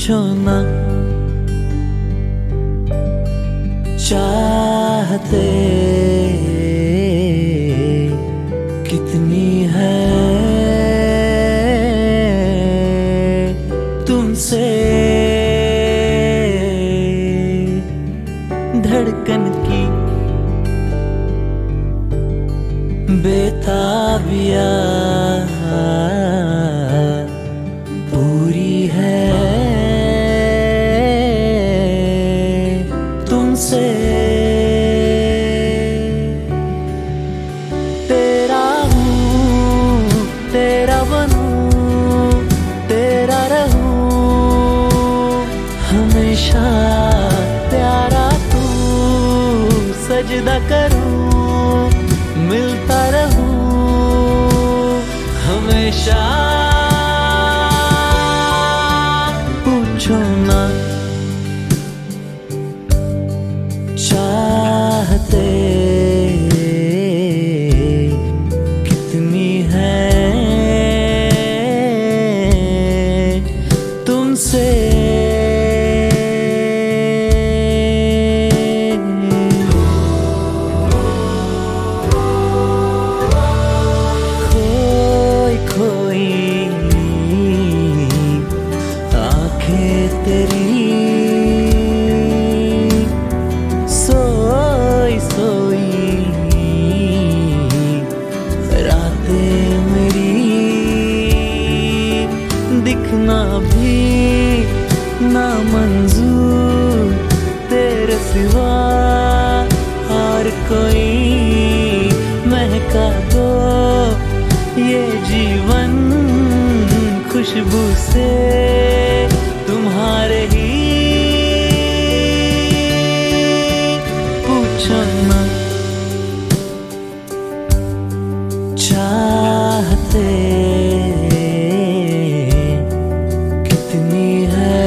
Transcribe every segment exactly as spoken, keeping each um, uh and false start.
पूछो ना चाहते कितनी है तुमसे धड़कन की बेताबिया पूरी है तुमसे। तेरा हूँ तेरा बनूं तेरा रहूं हमेशा प्यारा तू सजदा करूं मिलता रहूं हमेशा। पूछो ना चाहते कितनी है तुमसे। तेरी सोई सोई रातें मेरी दिखना भी ना मंजूर तेरे सिवा और कोई महका दो ये जीवन खुशबू से तुम्हारे ही। पूछो ना चाहते कितनी है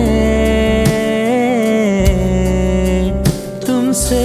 तुमसे।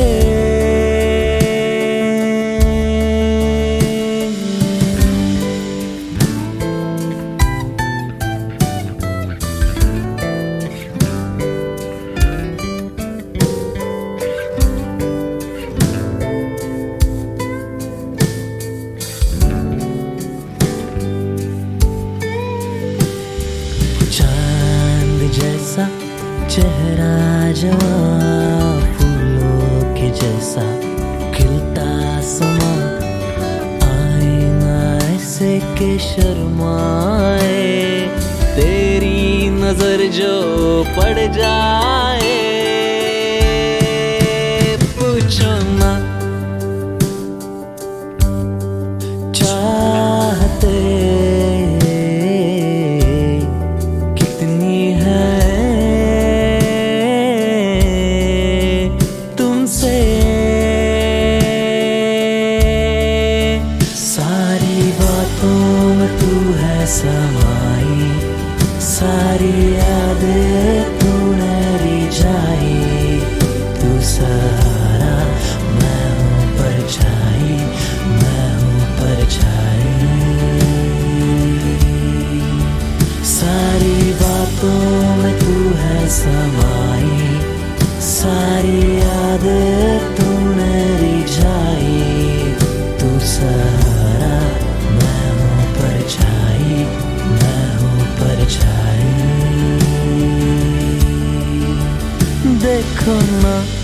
जैसा चेहरा जवां फूलों के जैसा खिलता समा आईना ऐसे के शर्माए तेरी नजर जो पड़ जाए। पूछो ना चाहते सारी बातों में तू है समाई सारी यादें तूने रिझाई तू सहारा मैं हूँ परछाई मैं हूँ परछाई। सारी बातों में तू है समाई सारी यादें तूने रिझाई तू सहारा मैं हूँ परछाई मैं हूँ परछाई। देखो ना